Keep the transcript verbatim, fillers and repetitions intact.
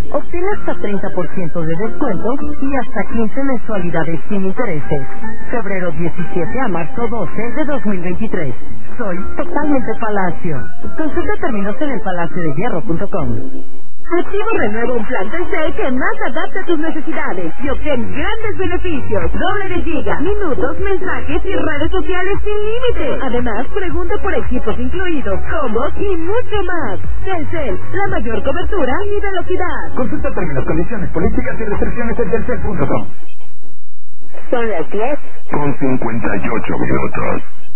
Obtén hasta treinta por ciento de descuento y hasta quince mensualidades sin intereses. Febrero diecisiete a marzo doce de dos mil veintitrés. Soy totalmente Palacio. Consulta términos en el palacio de hierro punto com. Activo renueva un plan Telcel que más adapta a tus necesidades y obtén grandes beneficios. Doble de giga, minutos, mensajes y redes sociales sin límite. Además, pregunta por equipos incluidos, combos y mucho más. Telcel, la mayor cobertura y velocidad. Consulta términos, condiciones, políticas y restricciones en telcel punto com. Son las diez con cincuenta y ocho minutos.